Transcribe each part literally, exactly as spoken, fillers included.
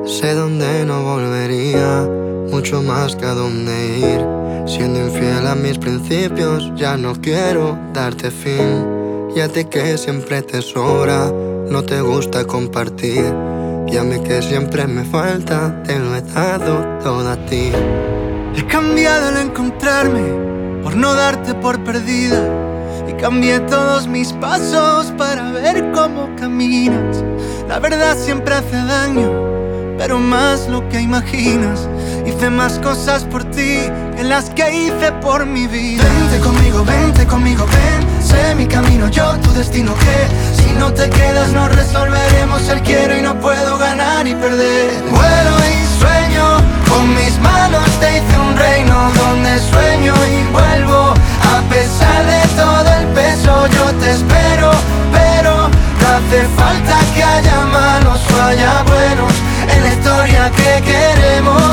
Sé dónde no volvería, mucho más que a dónde ir. Siendo infiel a mis principios, ya no quiero darte fin. Y a ti que siempre te sobra, no te gusta compartir. Y a mí que siempre me falta, te lo he dado todo a ti. He cambiado al encontrarme, por no darte por perdida. Y cambié todos mis pasos para ver cómo caminas. La verdad siempre hace daño, pero más lo que imaginas. Hice más cosas por ti que las que hice por mi vida. Vente conmigo, vente conmigo, ven. Sé mi camino, yo tu destino, que si no te quedas no resolveremos el quiero y no puedo ganar y perder. Vuelo y sueño, con mis manos te hice un reino donde sueño y vuelvo. A pesar de todo el peso yo te espero, pero no hace falta que haya malos o haya buenos en la historia que queremos.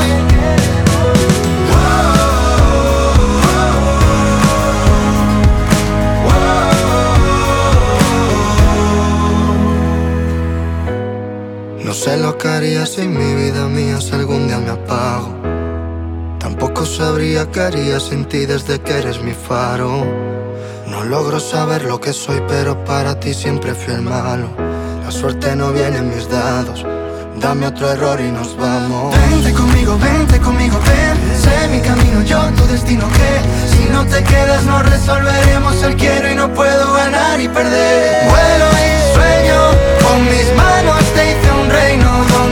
No sé lo que haría sin mi vida mía si algún día me apago. Tampoco sabría qué haría sin ti desde que eres mi faro. No logro saber lo que soy, pero para ti siempre fui el malo. La suerte no viene en mis dados. Dame otro error y nos vamos. Vente conmigo, vente conmigo, ven. Sé mi camino, yo tu destino, que si no te quedas no resolveremos el quiero y no puedo ganar y perder. Vuelo y sueño, con mis manos te hice un reino donde